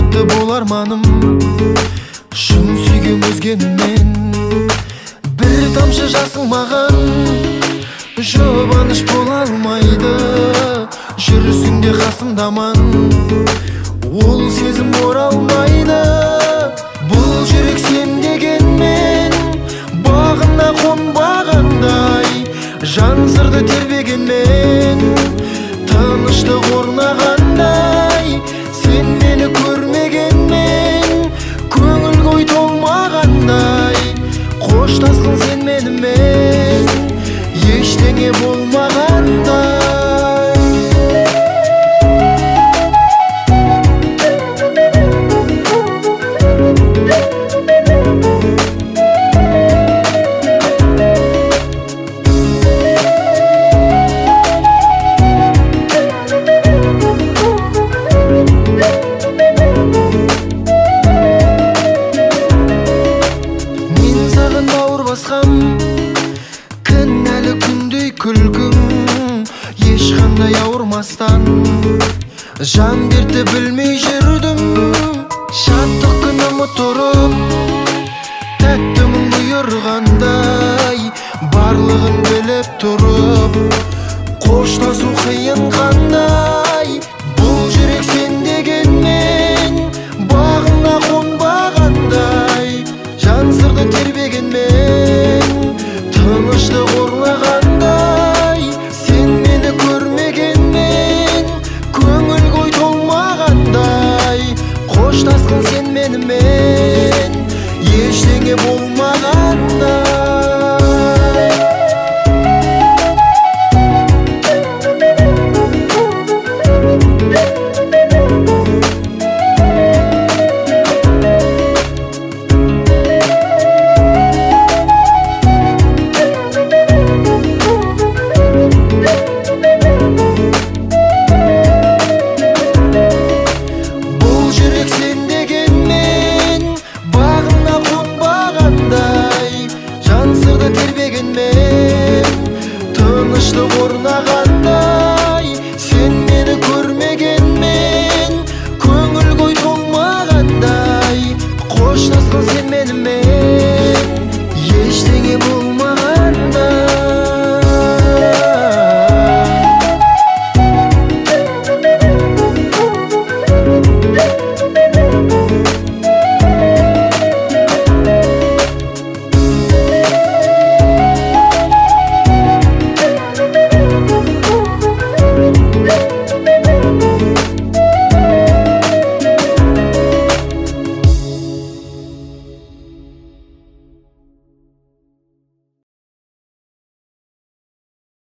бақытты бол арманым, шын сүйген өзгенмен. Бір тамшы жасың маған жұбаныш бола алмайды, жүрісіңде қасымдаман, ол сезім оралмайды. Бұл жүрек сен дегенмен бағына қонбағандай, жан сырды тербегенмен тыныштық орнағандай. Сен мені көрмегенмен көңіл қой толмағандай, қоштасқың сен менімен ештеңе болмағандай. Кінәлі күндей күлкің ешқандай ауырмастан, жан берді білмей жүрдім. Шаттық күнім тұрып, тәтті мұң бұйырғандай, барлығын біліп тұрып, қоштасу қиын қандай.